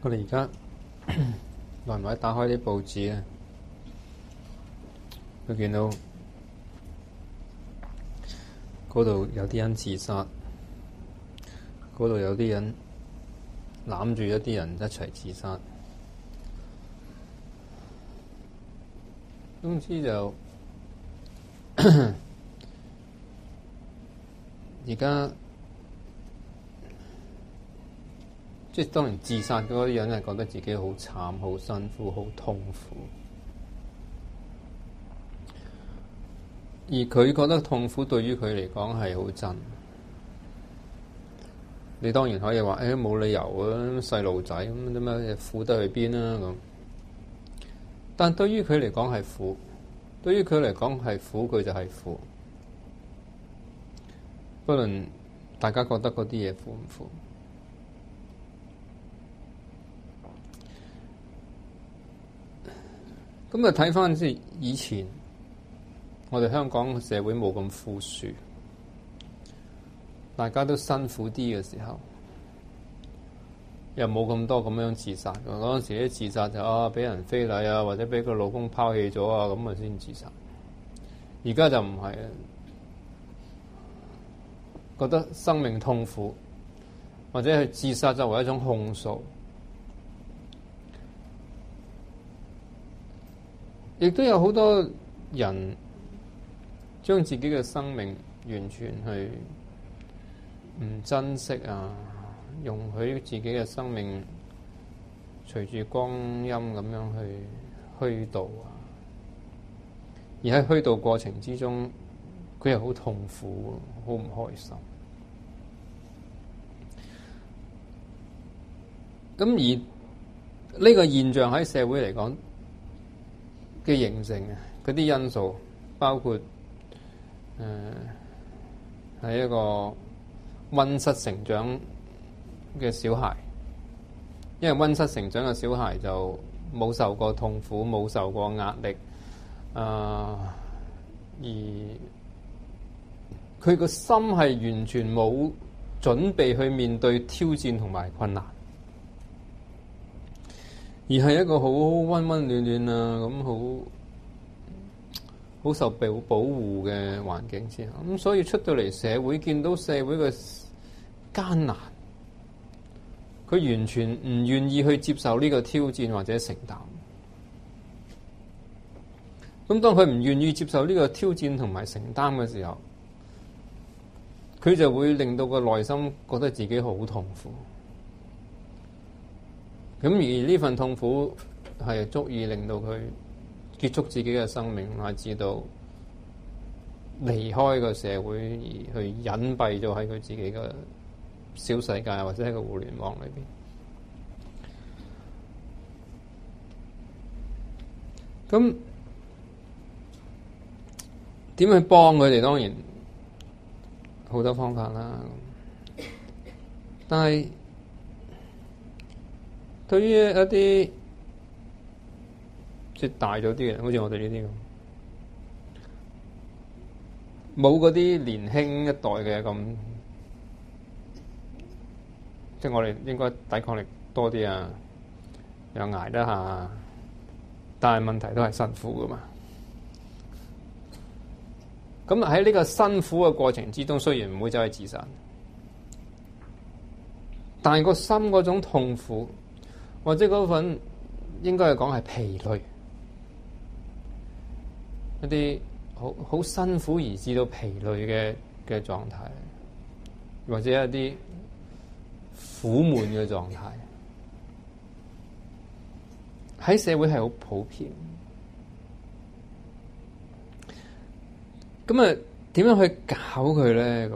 我哋而家耐唔耐打開啲報紙咧，會見到嗰度有啲人自殺，嗰度有啲人攬住一啲人一齊自殺。總之就而家即係當然自殺嗰啲人係覺得自己好慘、好辛苦、好痛苦，而佢覺得痛苦對於佢嚟講係好真。你當然可以話：冇理由啊，細路仔咁點解苦得去邊啊？咁，但對於佢嚟講係苦，對於佢嚟講係苦，佢就係苦。不論大家覺得嗰啲嘢苦唔苦，咁啊睇翻即係以前我哋香港社會冇咁富庶，大家都辛苦啲嘅時候，又冇咁多咁樣自殺。嗰陣時啲自殺就俾人非禮啊，或者俾個老公拋棄咗啊，咁啊先自殺。而家就唔係啊，覺得生命痛苦，或者係自殺作為一種控訴。亦都有好多人將自己嘅生命完全去唔珍惜啊，容許自己嘅生命隨住光陰咁樣去虛度啊，而喺虛度過程之中，佢又好痛苦，好唔開心。咁而呢個現象喺社會嚟講嘅形成啊，嗰啲因素包括係一個溫室成長嘅小孩，因為溫室成長嘅小孩就冇受過痛苦，冇受過壓力，而佢個心係完全冇準備去面對挑戰同埋困難，而係一個好溫溫暖暖啊，咁好受保護嘅環境之下，咁所以出到嚟社會，見到社會嘅艱難，佢完全唔願意去接受呢個挑戰或者承擔。咁當佢唔願意接受呢個挑戰同埋承擔嘅時候，佢就會令到個內心覺得自己好痛苦。咁而呢份痛苦係足以令到佢結束自己嘅生命，乃至到離開個社會，而去隱蔽咗喺佢自己嘅小世界，或者喺個互聯網裏邊。咁點去幫佢哋？當然好多方法啦。但係對於一啲即係大咗啲嘅人，好似我哋呢啲咁，冇嗰啲年輕一代嘅咁，即係我哋應該抵抗力多啲啊，又捱得下，但係問題都係辛苦噶嘛。咁喺呢個辛苦嘅過程之中，雖然唔會走去自殺，但係個心嗰種痛苦，或者嗰份應該係講係疲累，一啲好辛苦而至到疲累嘅狀態，或者一啲苦悶嘅狀態，喺社會係好普遍。咁啊，點樣去搞佢咧？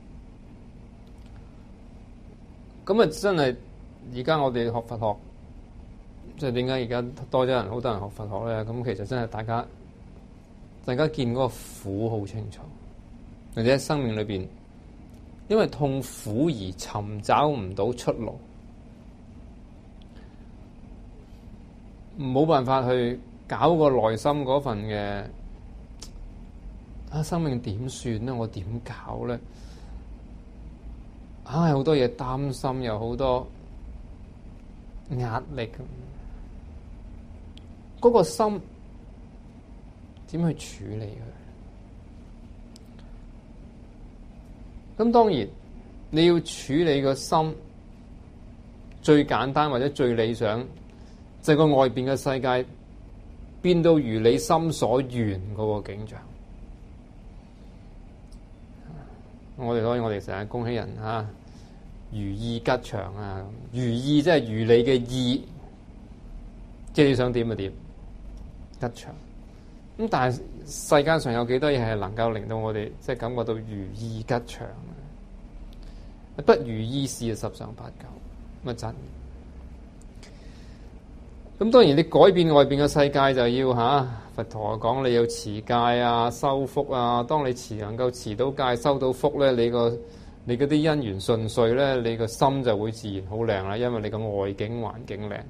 咁啊，真係而家我哋學佛學，即係點解而家多咗人，好多人學佛學咧？咁其實真係大家見嗰個苦好清楚，或者喺生命裏邊，因為痛苦而尋找唔到出路，冇辦法去搞個內心嗰份嘅生命點算咧？我點搞咧？好多嘢擔心，有好多壓力，嗰個心點去處理佢？咁當然你要處理個心，最簡單或者最理想就係個外邊嘅世界變到如你心所願嗰個景象。我哋成日恭喜人嚇，如意吉祥啊！如意即係如你嘅意，即係你想點就點，吉祥。咁但係世間上有幾多嘢係能夠令到我哋即係感覺到如意吉祥啊？不如意事十常八九，乜真？咁當然你改變外邊嘅世界就要佛陀講你要持戒啊、修福啊。當你能夠持到戒、修到福咧，你嗰啲因緣順遂咧，你個心就會自然好靚啦，因為你個外境環境靚。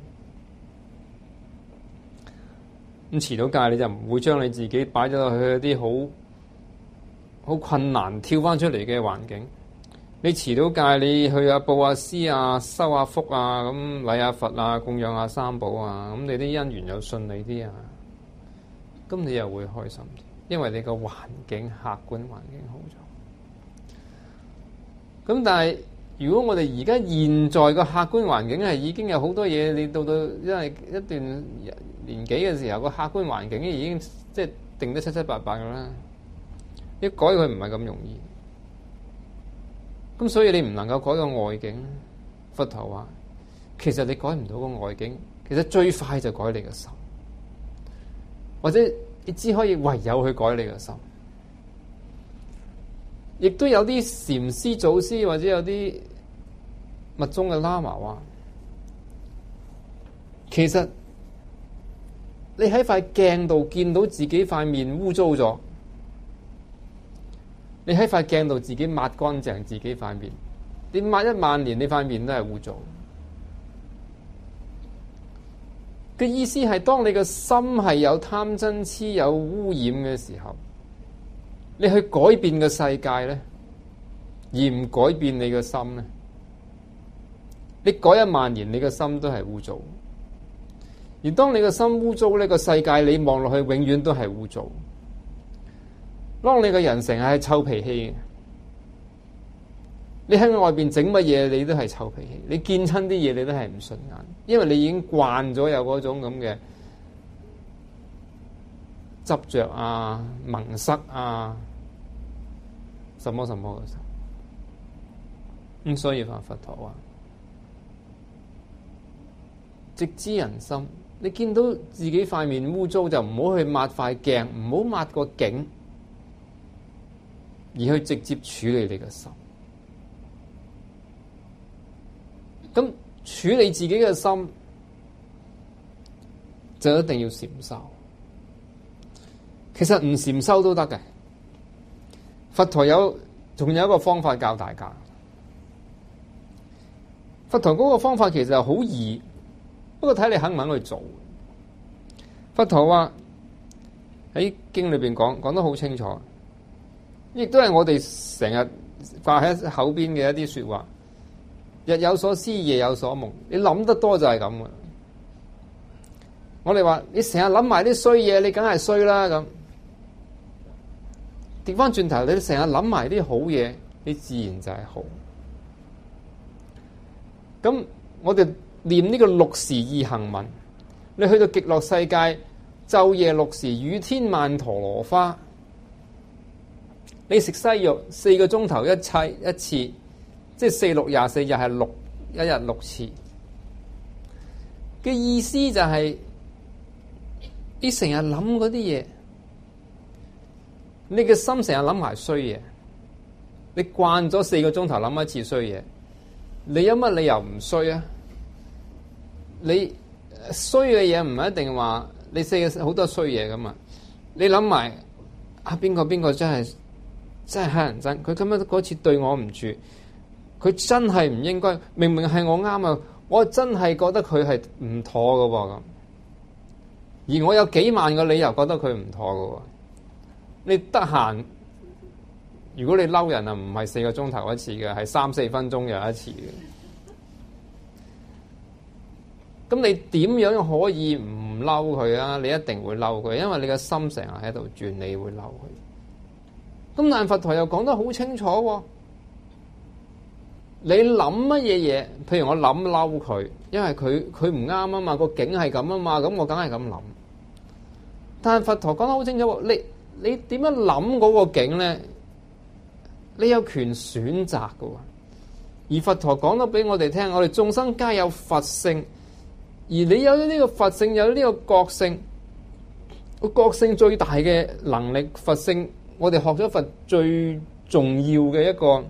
咁持到戒你就唔會將你自己擺咗落去一啲好困難跳翻出嚟嘅環境。你持到戒，你去布下施啊、修下福啊、咁禮下佛啊、供養下三寶啊，咁你啲因緣又順利啲啊，咁你又會開心啲，因為你個環境客觀環境好咗。咁但係如果我哋而家現在個客觀環境係已經有好多嘢，你到因為一段年紀嘅時候，個客觀環境已經即係定得七七八八㗎啦，一改佢唔係咁容易。咁所以你唔能夠改個外境。佛陀話，其實你改唔到個外境，其實最快就改你個心，或者你只可以唯有去改你個心。亦都有啲禪師、祖師或者有啲密宗嘅喇嘛話，其實你喺塊鏡度見到自己塊面污糟咗，你喺塊鏡度自己抹乾淨自己塊面，你抹10000年，你塊面都係污糟。嘅意思係，當你個心係有貪嗔癡有污染嘅時候，你去改變個世界咧，而唔改變你個心咧，你改10000年，你個心都係污糟。而當你個心污糟，呢個世界你望落去永遠都係污糟。當你個人成日係臭脾氣嘅，你喺外邊整乜嘢你都係臭脾氣，你見親啲嘢你都係唔順眼，因為你已經慣咗有嗰種咁嘅執着啊、蒙塞啊、什麼什麼嘅時候。咁所以佛陀話，直知人心，你見到自己塊面污糟就唔好去抹塊鏡，唔好抹個景，而去直接處理你嘅心。咁處理自己嘅心就一定要禪修。其實唔禪修都得嘅。佛陀仲有一個方法教大家。佛陀嗰個方法其實係好易，不過睇你肯唔肯去做。佛陀話喺經裏邊講得好清楚，亦都係我哋成日掛喺口邊嘅一啲說話。日有所思，夜有所夢。你諗得多就係咁嘅。我哋話你成日諗埋啲衰嘢，你梗係衰啦咁。調翻轉頭，你成日諗埋啲好嘢，你自然就係好。咁我哋念呢個6時易行文，你去到極樂世界，晝夜6時，雨天曼陀羅花。你食西藥4個鐘頭一次，即係4、6、24日係一日6次嘅意思就係，你成日諗嗰啲嘢，你嘅心成日諗埋衰嘢，你慣咗4個鐘頭諗一次衰嘢，你有乜理由唔衰啊？你衰嘅嘢唔係一定話你好多衰嘢噶嘛？你諗埋邊個真係乞人憎，佢咁樣嗰次對我唔住。佢真係唔應該，明明係我啱啊！我真係覺得佢係唔妥噶喎咁，而我有幾萬個理由覺得佢唔妥噶喎。你得閒，如果你嬲人啊，唔係4個鐘頭一次嘅，係3、4分鐘又一次嘅。 咁你點樣可以唔嬲佢啊？你一定會嬲佢，因為你個心成日喺度轉，你會嬲佢。咁但佛陀又講得好清楚喎，你諗乜嘢嘢？譬如我諗嬲佢，因為佢唔啱啊嘛，個境係咁啊嘛，咁我梗係咁諗。但係佛陀講得好清楚喎，你點樣諗嗰個境咧？你有權選擇㗎喎。而佛陀講得俾我哋聽，我哋眾生皆有佛性，而你有咗呢個佛性，有咗呢個覺性，個覺性最大嘅能力，佛性，我哋學咗佛最重要嘅一個，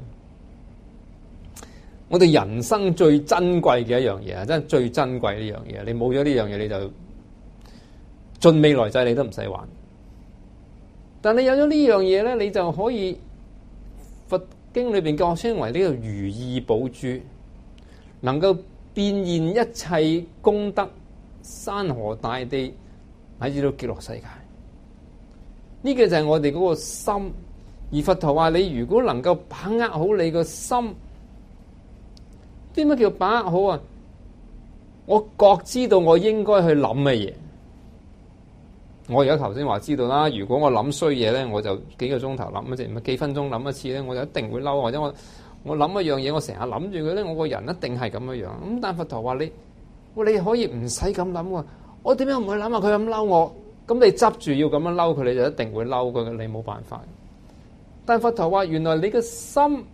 我哋人生最珍貴嘅一樣嘢啊！真係最珍貴呢樣嘢，你冇咗呢樣嘢，你就盡未來際你都唔使玩。但你有咗呢樣嘢咧，你就可以佛經裏邊叫稱為呢個如意寶珠，能夠變現一切功德，山河大地，乃至到極樂世界。呢個就係我哋嗰個心。而佛陀話你如果能夠把握好你個心，點乜叫把握好啊？我覺知道我應該去諗乜嘢。我而家頭先話知道啦，如果我諗衰嘢咧，我就幾個鐘頭諗一次，唔係幾分鐘諗一次咧，我就一定會嬲，或者我諗一樣嘢，我成日諗住佢咧，我個人一定係咁樣樣。咁但佛陀話你可以唔使咁諗喎，我點樣唔會諗啊？佢咁嬲我，咁你執住要咁樣嬲佢，你就一定會嬲佢，你冇辦法。但佛陀話原來你嘅心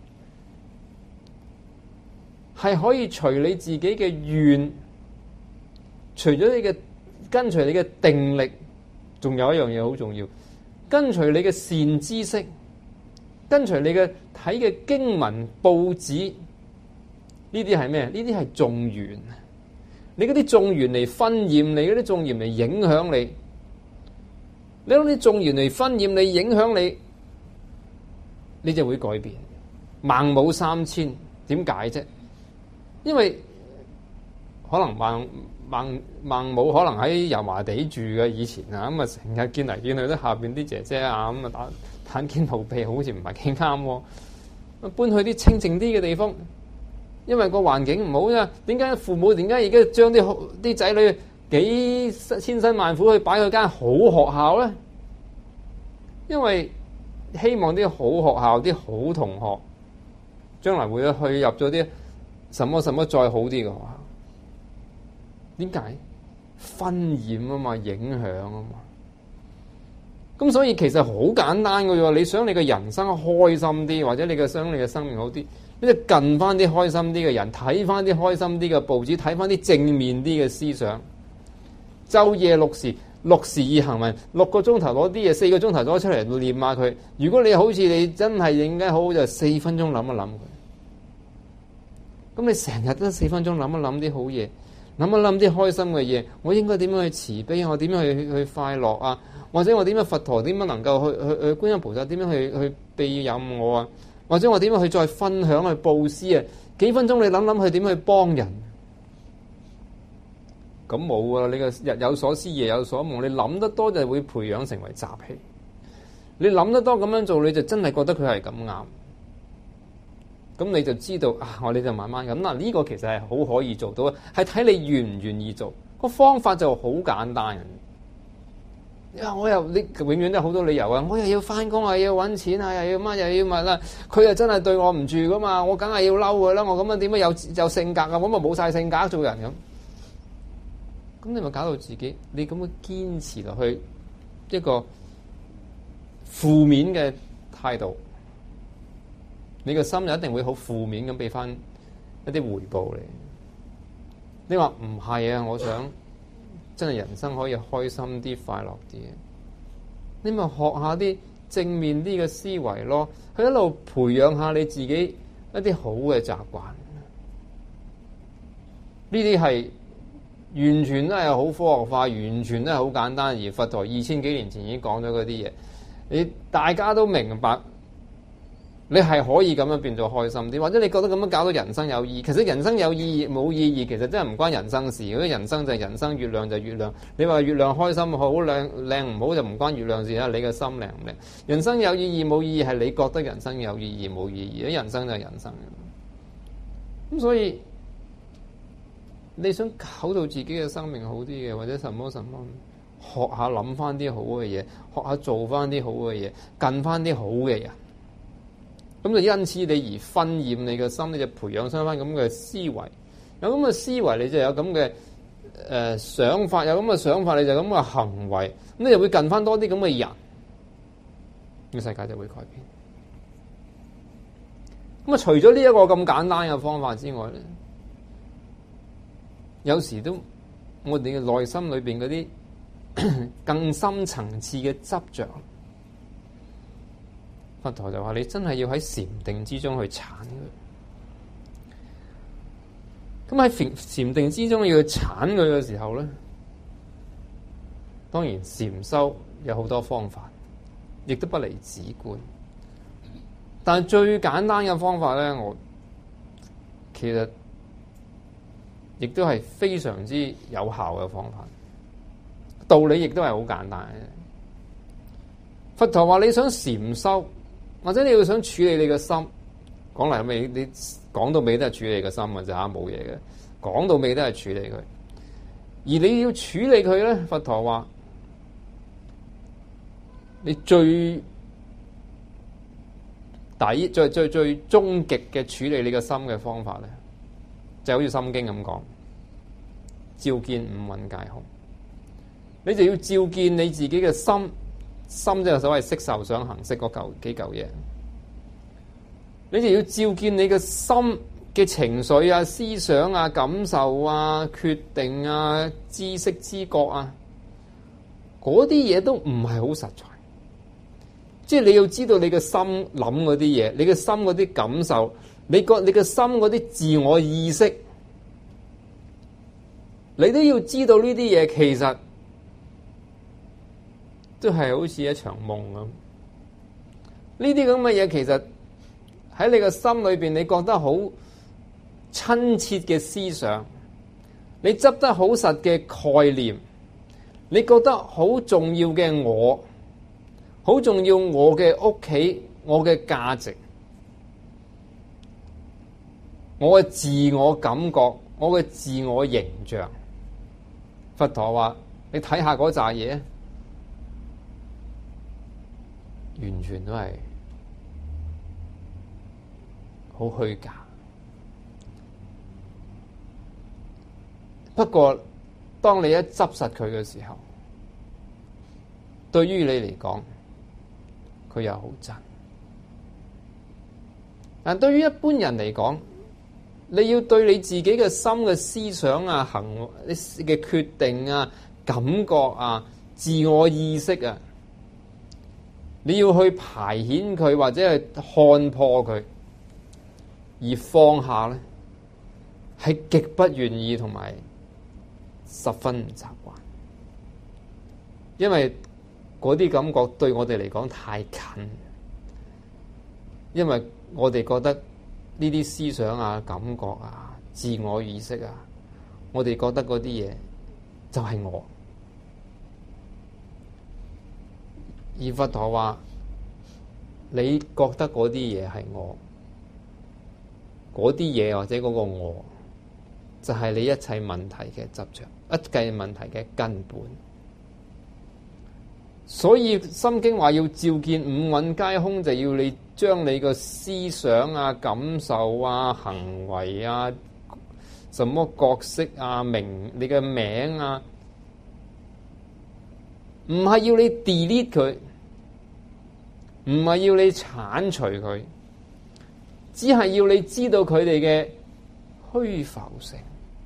係可以隨你自己嘅願，除咗你嘅跟隨你嘅定力。仲有一樣嘢好重要，跟隨你嘅善知識，跟隨你嘅睇嘅經文報紙，呢啲係咩？呢啲係眾緣，你嗰啲眾緣嚟熏染你，嗰啲眾緣嚟影響你，你攞啲眾緣嚟熏染你、影響你，你就會改變。孟母三遷，點解啫？因為可能孟母可能喺油麻地住嘅以前啊，咁啊成日見嚟見去都下邊啲姐姐啊，咁啊袒肩露臂，好似唔係幾啱喎。搬去啲清靜啲嘅地方，因為個環境唔好啫。點解父母而家將啲仔女幾千辛萬苦去擺去間好學校咧？因為希望啲好學校、啲好同學將來會去入咗啲什麼再好啲嘅學校。點解？熏染啊嘛，影響啊嘛。咁所以其實好簡單嘅啫。你想你嘅人生開心啲，或者你想你嘅生命好啲，你就近翻啲開心啲嘅人，睇翻啲開心啲嘅報紙，睇翻啲正面啲嘅思想。晝夜6時，6時以行文，6個鐘頭攞啲嘢，4個鐘頭攞出嚟念下佢。如果你好似你真係應該好，就4分鐘諗一諗佢。咁你成日都4分鐘諗一諗啲好嘢。諗一諗啲開心嘅嘢，我應該點樣去慈悲？我點樣去快樂啊？或者我點樣佛陀點樣能夠去觀音菩薩點樣去庇蔭我啊？或者我點樣去再分享去布施啊？幾分鐘你諗諗去點去幫人？咁冇啊！你個日有所思夜有所夢，你諗得多就會培養成為習氣。你諗得多咁樣做，你就真係覺得佢係咁啱。咁你就知道啊！我哋就慢慢咁嗱，呢個其實係好可以做到，係睇你願唔願意做。個方法就好簡單。我又你永遠都有好多理由啊！我又要翻工啊，又要揾錢啊，又要乜又要乜啦。佢又真係對我唔住噶嘛，我梗係要嬲佢啦。我咁樣點樣有性格啊？咁啊冇晒性格做人咁。咁你咪搞到自己，你咁樣堅持落去一個負面嘅態度。你個心就一定會好負面咁俾翻一啲回報你。你話唔係啊？我想真係人生可以開心啲、快樂啲。你咪學下啲正面啲嘅思維咯，去一路培養下你自己一啲好嘅習慣。呢啲係完全都係好科學化，完全都係好簡單。而佛陀2000幾年前已經講咗嗰啲嘢，你大家都明白。你係可以咁樣變做開心啲，或者你覺得咁樣搞到人生有意義。其實人生有意義冇意義，其實真係唔關人生事。嗰啲人生就係人生，月亮就係月亮。你話月亮開心好靚唔好就唔關月亮事啦。你嘅心靚唔靚？人生有意義冇意義係你覺得人生有意義冇意義。人生就係人生。咁所以你想搞到自己嘅生命好啲嘅，或者什麼，學下諗翻啲好嘅嘢，學下做翻啲好嘅嘢，近翻啲好嘅人。咁就因此你而燻染你嘅心，你就培養翻咁嘅思維。有咁嘅思維，你就有咁嘅想法，有咁嘅想法，你就有咁嘅行為，咁你就會近翻多啲咁嘅人，呢個世界就會改變。咁啊，除咗呢一個咁簡單嘅方法之外咧，有時都我哋嘅內心裏邊嗰啲更深層次嘅執着，佛陀就話你真係要喺禪定之中去鏟佢。咁喺禪定之中要去鏟佢嘅時候咧，當然禪修有好多方法，亦都不離止觀。但係最簡單嘅方法咧，我其實亦都係非常之有效嘅方法。道理亦都係好簡單嘅。佛陀話你想禪修，或者你要想處理你嘅心，講嚟尾你講到尾都係處理你嘅心嘅咋，冇嘢嘅。講到尾都係處理佢，而你要處理佢咧，佛陀話你最終極嘅處理你嘅心嘅方法咧，就好似《心經》咁講，照見五蘊皆空。你就要照見你自己嘅心，心即係所謂色受想行識嗰幾嚿嘢。你就要照見你嘅心嘅情緒啊、思想啊、感受啊、決定啊、知識知覺啊，嗰啲嘢都唔係好實在。即係你要知道你嘅心諗嗰啲嘢，你嘅心嗰啲感受，你嘅心嗰啲自我意識，你都要知道呢啲嘢其實都係好似一場夢咁。呢啲咁嘅嘢其實喺你嘅心裏邊，你覺得好親切嘅思想，你執得好實嘅概念，你覺得好重要嘅我，好重要我嘅屋企，我嘅價值，我嘅自我感覺，我嘅自我形象。佛陀話你睇下嗰扎嘢，完全都係好虛假。不過當你一執實佢嘅時候，對於你嚟講佢又好真。但對於一般人嚟講，你要對你自己嘅心嘅思想啊、行為嘅決定啊、感覺啊、自我意識啊，你要去排遣佢或者係看破佢，而放下咧，係極不願意同埋十分唔習慣，因為嗰啲感覺對我哋嚟講太近，因為我哋覺得呢啲思想啊、感覺啊、自我意識啊，我哋覺得嗰啲嘢就係我。而佛陀話你覺得嗰啲嘢係我，嗰啲嘢或者嗰個我就係你一切問題嘅執着，一切問題嘅根本。所以《心經》話要照見五蘊皆空，就要你將你個思想啊、感受啊、行為啊、什麼角色啊、你嘅名啊，唔係要你 delete 佢，唔係要你剷除佢，只係要你知道佢哋嘅虛浮性，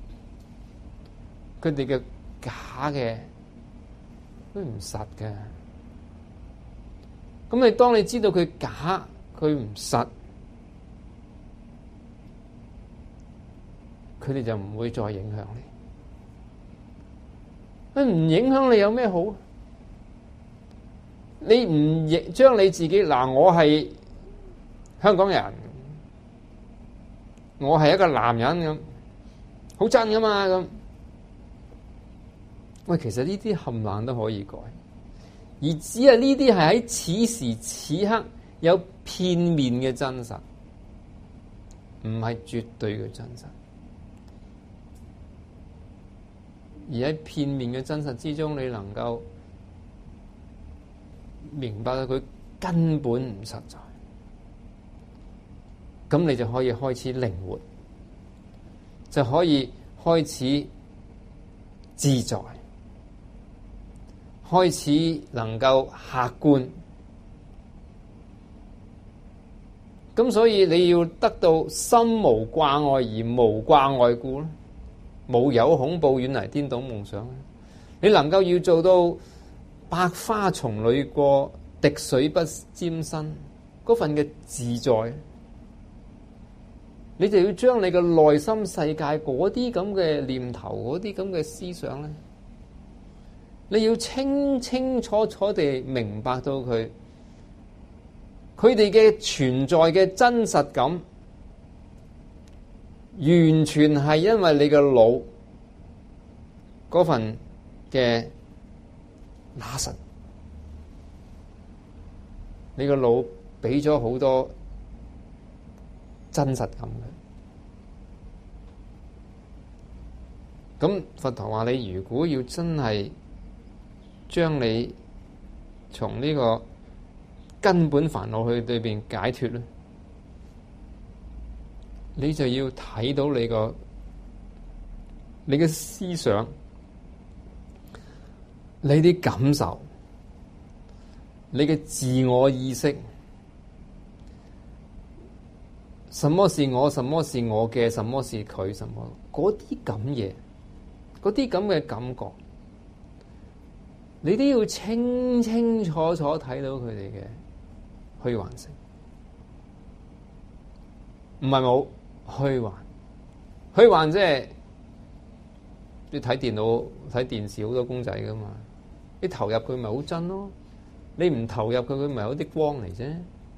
佢哋嘅假嘅，佢唔實嘅。咁你當你知道佢假，佢唔實，佢哋就唔會再影響你。佢唔影響你有咩好？你唔將你自己我係香港人，我係一個男人咁，好真噶嘛咁。喂，其實呢啲冚唪唥都可以改，而只係呢啲係喺此時此刻有片面嘅真實，唔係絕對嘅真實。 而喺片面嘅真實之中，你能夠明白到佢根本唔實在，咁你就可以開始靈活，就可以開始自在，開始能夠客觀。咁所以你要得到心無掛礙而無掛礙故咧，無有恐怖遠離顛倒夢想。你能夠要做到百花叢裏過，滴水不沾身嗰份嘅自在，你就要將你嘅內心世界嗰啲咁嘅念頭，嗰啲咁嘅思想咧，你要清清楚楚地明白到佢哋嘅存在嘅真實感，完全係因為你嘅腦嗰份嘅乸實，你個腦俾咗好多真實感嘅。咁佛陀話你如果要真係將你從呢個根本煩惱去裏邊解脫咧，你就要睇到你嘅思想，你啲感受，你嘅自我意識，什麼是我，什麼是我嘅，什麼是佢，什麼嗰啲咁嘢，嗰啲咁嘅感覺，你都要清清楚楚睇到佢哋嘅虛幻性，唔係冇虛幻。虛幻即係你睇電腦、睇電視好多公仔噶嘛，你投入佢咪好真咯，你唔投入佢咪有啲光嚟啫。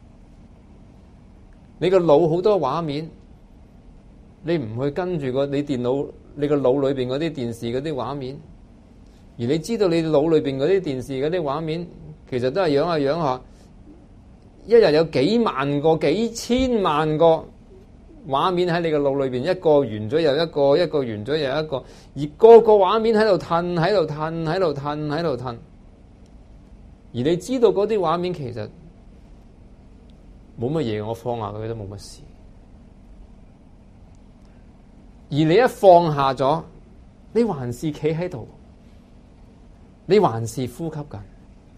你個腦好多畫面，你唔去跟住你電腦、你個腦裏邊嗰啲電視嗰啲畫面，而你知道你腦裏邊嗰啲電視嗰啲畫面，其實都係樣下樣下。一日有幾萬個、幾千萬個畫面喺你個腦裏邊，一個完咗又一個，一個完咗又一個，而個個畫面喺度褪，喺度褪，喺度褪，喺度褪。而你知道嗰啲畫面其實冇乜嘢，我放下佢都冇乜事。而你一放下咗，你還是企喺度，你還是呼吸緊。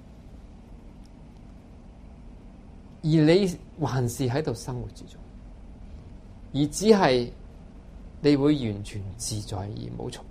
而你還是喺度生活之中，而只係你會完全自在而冇束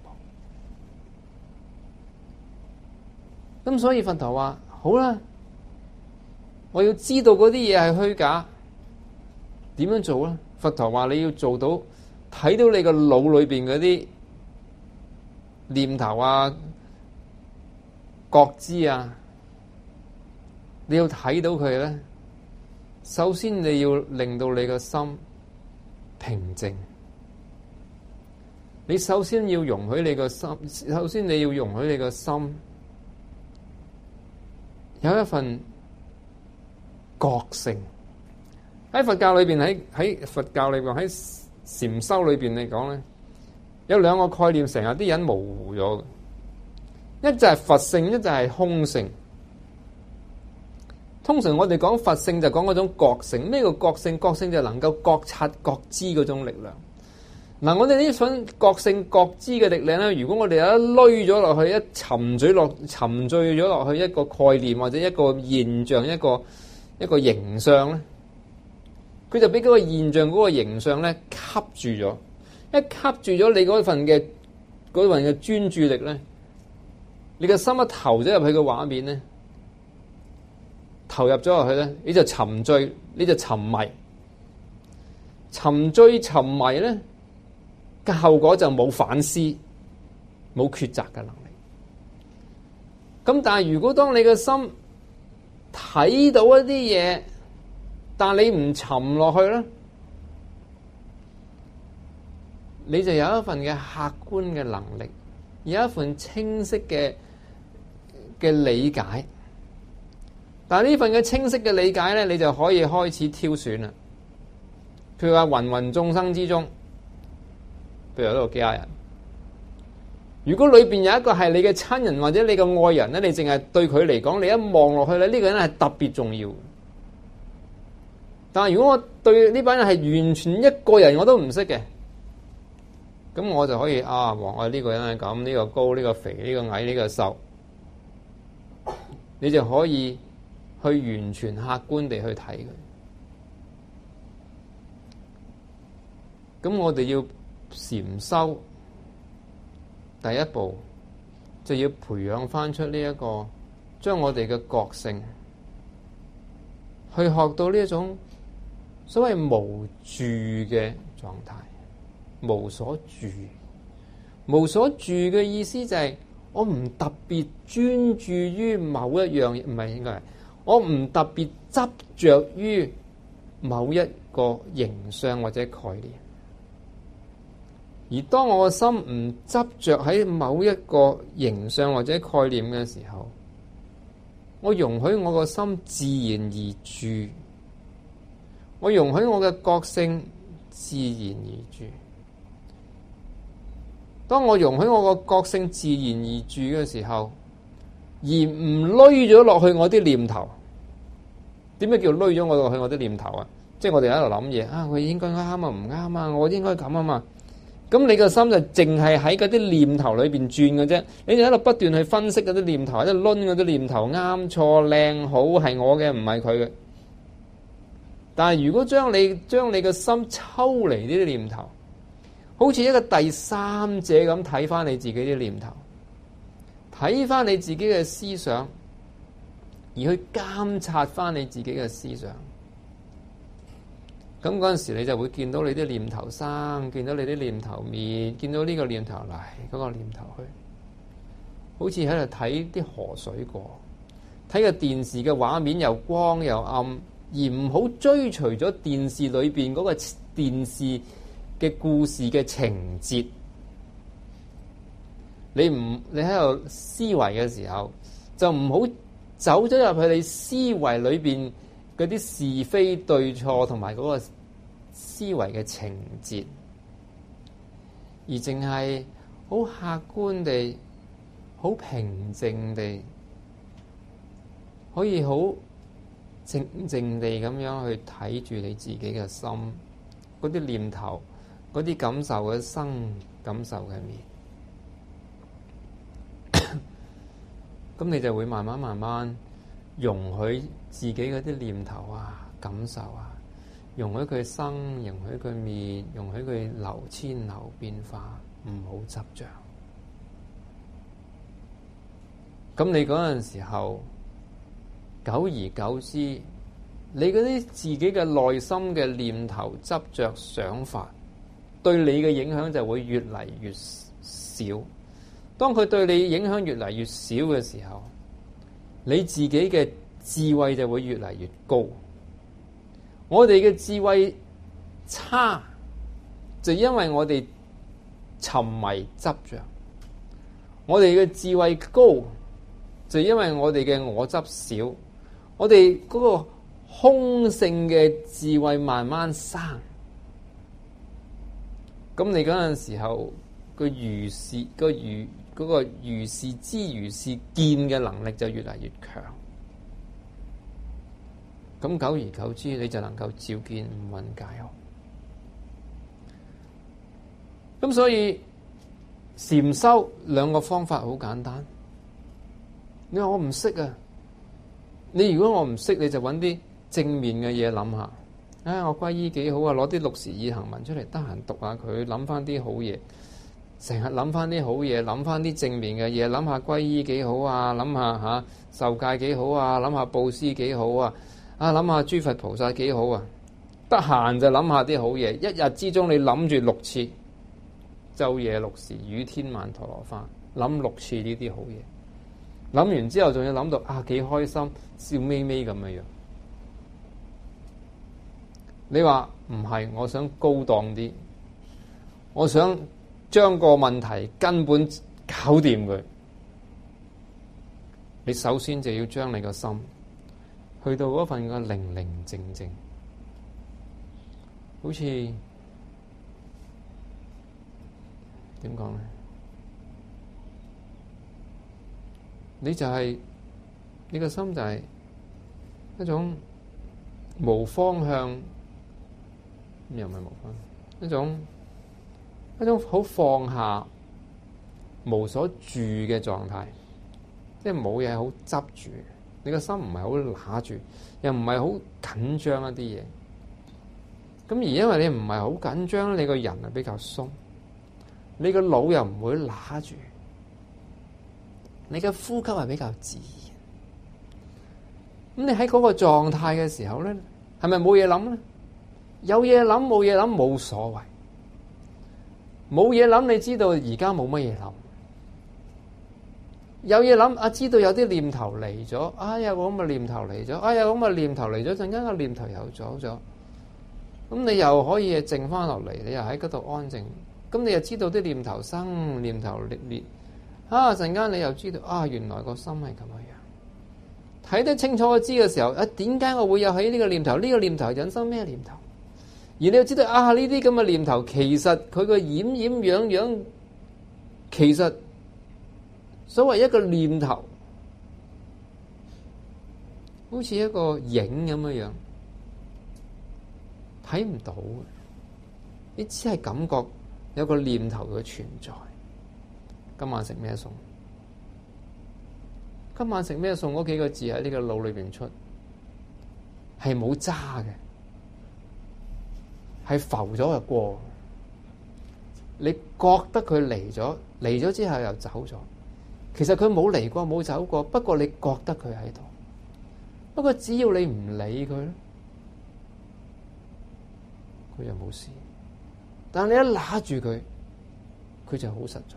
縛。咁所以佛陀話：好啦，我要知道嗰啲嘢係虛假，點樣做咧？佛陀話你要做到睇到你個腦裏邊嗰啲念頭啊、覺知啊，你要睇到佢咧。首先你要令到你個心平靜，你首先要容許你個心，首先你要容許你個心有一份覺性。喺佛教裏邊，喺佛教裏邊，喺禪修裏邊嚟講咧，有兩個概念成日啲人模糊咗嘅，一就係佛性，一就係空性。通常我哋講佛性就講嗰種覺性。咩叫覺性？覺性就能夠覺察覺知嗰種力量。嗱，我哋呢種覺性覺知嘅力量咧，如果我哋一累咗落去，一沉醉咗落去一個概念或者一個現象，一個形象咧，佢就俾嗰個現象嗰個形象咧吸住咗。一吸住咗你嗰份嘅專注力咧，你嘅心一投咗入去個畫面咧，投入咗落去咧，你就沉醉，你就沉迷。沉醉沉迷咧嘅後果就冇反思，冇抉擇嘅能力。咁但係如果當你嘅心睇到一啲嘢，但係你唔沉落去咧，你就有一份嘅客觀嘅能力，有一份清晰嘅理解。但係呢份嘅清晰嘅理解咧，你就可以開始挑選啦。譬如話芸芸眾生之中，譬如一個機械人， 如果裏邊有一個係你嘅親人或者你嘅愛人咧，你淨係對佢嚟講，你一望落去咧，呢個人係特別重要。但係如果我對呢班人係完全一個人我都唔識嘅，咁我就可以我呢個人係咁，呢個高，呢個肥，呢個矮，呢個瘦，你就可以去完全客觀地去睇佢。咁我哋要禪修，第一步就要培養翻出呢一個，將我哋嘅覺性去學到呢一種所謂無住嘅狀態。無所住，無所住嘅意思就係我唔特別專注於某一樣嘢，唔係，應該係我唔特別執着於某一個形象或者概念。而當我嘅心唔執着喺某一個形象或者概念嘅時候，我容許我個心自然而住，我容許我嘅覺性自然而住。當我容許我個覺性自然而住嘅時候，而唔攏咗落去我啲念頭。點解叫攏咗我落去我啲念頭啊？即係我哋喺度諗嘢佢應該啱啊，唔啱啊，我應該咁啊嘛。咁你個心就淨係喺嗰啲念頭裏邊轉嘅啫。你就喺度不斷去分析嗰啲念頭，喺度攆嗰啲念頭，啱錯靚好係我嘅，唔係佢嘅。但係如果將你個心抽離呢啲念頭，好似一個第三者咁睇翻你自己啲念頭，睇翻你自己嘅思想，而去監察翻你自己嘅思想。咁嗰陣時你就會見到你啲念頭生，見到你啲念頭滅，見到呢個念頭嚟，嗰個念頭去，好似喺度睇啲河水過，睇個電視嘅畫面又光又暗，而唔好追隨咗電視裏邊嗰個電視嘅故事嘅情節。你喺度思維嘅時候，就唔好走咗入去你思維裏邊嗰啲是非對錯同埋嗰個思維嘅情節，而淨係好客觀地、好平靜地，可以好靜靜地咁樣去睇住你自己嘅心，嗰啲念頭、嗰啲感受嘅生、感受嘅滅。咁你就會慢慢容許自己嗰啲念頭感受容許佢生，容許佢滅，容許佢流遷流變化，唔好執着。咁你嗰陣時候，久而久之，你嗰啲自己嘅內心嘅念頭、執着、想法，對你嘅影響就會越嚟越少。當佢對你影響越嚟越少嘅時候，你自己嘅智慧就會越嚟越高。我哋嘅智慧差，就因為我哋沉迷執着；我哋嘅智慧高，就因為我哋嘅我執少。我哋嗰個空性嘅智慧慢慢生。咁你嗰陣時候，個如是知如是見嘅能力就越嚟越強。咁久而久之，你就能夠照見五蘊皆空。咁所以禪修兩個方法好簡單。你話我唔識啊？你如果我唔識，你就揾啲正面嘅嘢諗下。我皈依幾好啊！攞啲六時以行文出嚟，得閒讀下佢，諗翻啲好嘢。成日諗翻啲好嘢，諗翻啲正面嘅嘢，諗下皈依幾好啊，諗下受戒幾好啊，諗下布施幾好啊，諗下諸佛菩薩幾好啊。得閒就諗下啲好嘢，一日之中你諗住6次，晝夜6時雨天曼陀羅花，諗6次呢啲好嘢。諗完之後仲要諗到幾開心，笑眯眯咁嘅樣。你話唔係？我想高檔啲，我想將個問題根本搞掂佢。你首先就要將你個心去到嗰份嘅寧寧靜靜，好似點講呢？ 你就係你個心就係一種無方向，又唔係無方向，一種好放下、無所住嘅狀態，即係冇嘢好執住。你個心唔係好揦住，又唔係好緊張一啲嘢。咁而因為你唔係好緊張，你個人係比較鬆，你個腦又唔會揦住，你嘅呼吸係比較自然。咁你喺嗰個狀態嘅時候咧，係咪冇嘢諗咧？有嘢諗冇嘢諗冇所謂，冇嘢諗你知道而家冇乜嘢諗。有嘢諗啊，知道有啲念頭嚟咗，哎呀咁嘅念頭嚟咗，哎呀咁嘅念頭嚟咗，陣間個念頭又走咗，咁你又可以靜翻落嚟，你又喺嗰度安靜，咁你又知道啲念頭生念頭裂，啊陣間你又知道啊原來個心係咁樣，睇得清楚知嘅時候，啊點解我會有喺呢個念頭？呢個念頭引生咩念頭？而你又知道啊呢啲咁嘅念頭，其實佢個掩樣樣，其實。所謂一個念頭，好似一個影咁樣，睇唔到。你只係感覺有個念頭嘅存在。今晚食咩餸？今晚食咩餸？嗰幾個字喺呢個腦裏邊出，係冇揸嘅，係浮咗就過。你覺得佢嚟咗之後又走咗。其實佢冇嚟過冇走過，不過你覺得佢喺度。不過只要你唔理佢咧，佢就冇事。但係你一揦住佢，佢就好實在。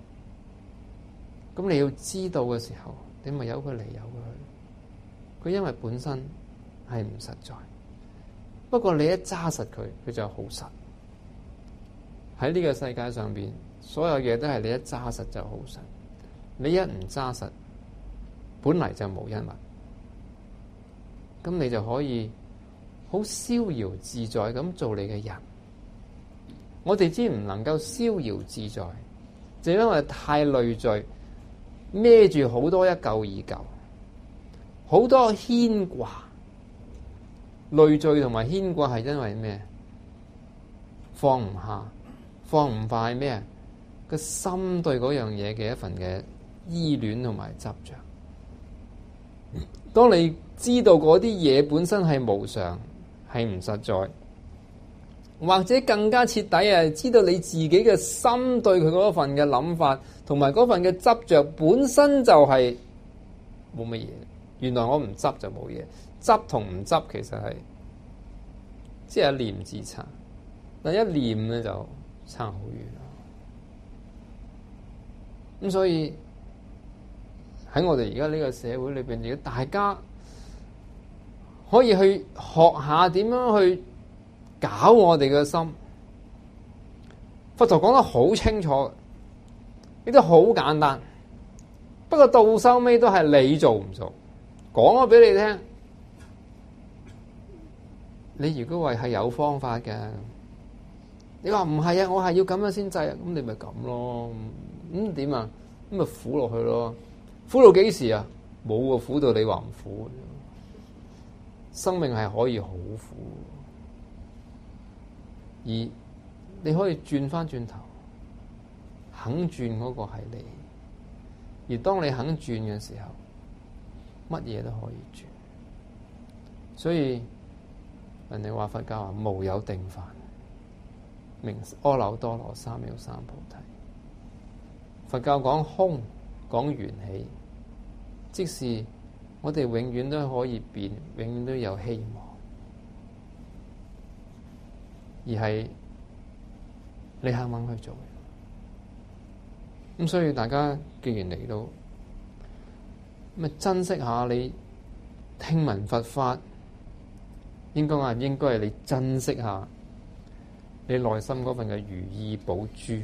咁你要知道嘅時候，你咪由佢嚟由佢去。佢因為本身係唔實在，不過你一揸實佢，佢就好實。喺呢個世界上邊，所有嘢都係你一揸實就好實。你一唔揸實，本嚟就無一物，咁你就可以好逍遙自在咁做你嘅人。我哋之唔能夠逍遙自在，就因為太累贅，孭住好多一嚿二嚿，好多牽掛。累贅同埋牽掛係因為咩？放唔下，放唔下係咩？個心對嗰樣嘢嘅一份嘅依戀同埋執着。當你知道嗰啲嘢本身係無常，係唔實在，或者更加徹底啊，知道你自己嘅心對佢嗰份嘅諗法同埋嗰份嘅執着本身就係冇乜嘢。原來我唔執就冇嘢，執同唔執其實係即係一念之差，但一念咧就差好遠。咁所以喺我哋而家呢個社會裏邊，如果大家可以去學下點樣去搞我哋嘅心，佛陀講得好清楚，亦都好簡單。不過到收尾都係你做唔做，講咗俾你聽。你如果話係有方法嘅，你話唔係啊，我係要咁樣先制啊，咁你咪咁咯。咁點啊？咁咪苦落去咯。苦到幾時啊？冇個苦到你話唔苦。生命係可以好苦，而你可以轉翻轉頭，肯轉嗰個係你。而當你肯轉嘅時候，乜嘢都可以轉。所以人哋話佛教話無有定犯，名阿耨多羅三藐三菩提。佛教講空，講緣起，即是我哋永遠都可以變，永遠都有希望。而係你肯唔肯去做？咁所以大家既然嚟到，咪珍惜下你聽聞佛法，應該係你珍惜下你內心嗰份嘅如意寶珠。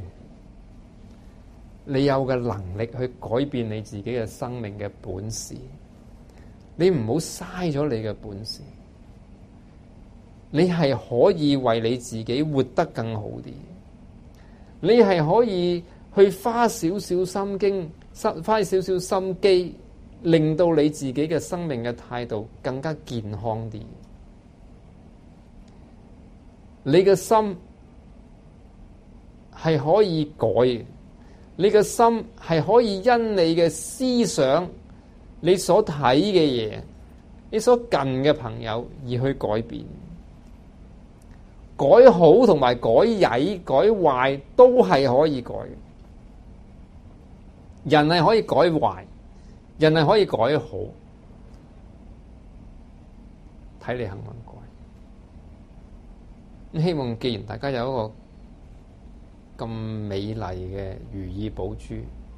你有嘅能力去改變你自己嘅生命嘅本事，你唔好嘥咗你嘅本事。你係可以為你自己活得更好啲，你係可以去花少少心經，花少少心機令到你自己嘅生命嘅態度更加健康啲。你嘅心係可以改嘅，你嘅心係可以因你嘅思想、你所睇嘅嘢、你所近嘅朋友而去改變。改好同埋改曳、改壞都係可以改嘅。人係可以改壞，人係可以改好，睇你肯唔肯改。希望既然大家有一個咁美麗嘅如意寶珠，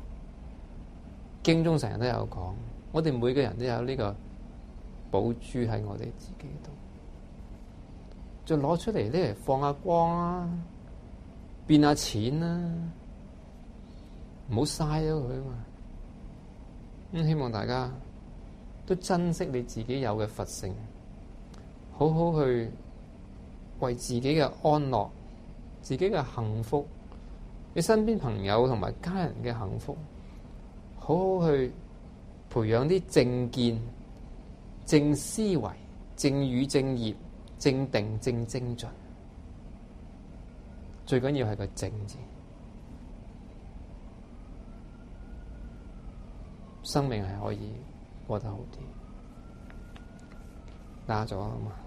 經中成日都有講，我哋每個人都有呢個寶珠喺我哋自己度，就攞出嚟咧放下光啦，變下錢啦，唔好嘥咗佢啊嘛。咁希望大家都珍惜你自己有嘅佛性，好好去為自己嘅安樂、自己嘅幸福、你身邊朋友同埋家人嘅幸福，好好去培養啲正見、正思維、正語、正業、正定、正精進。最緊要係個正字，生命係可以過得好啲。打咗啊嘛〜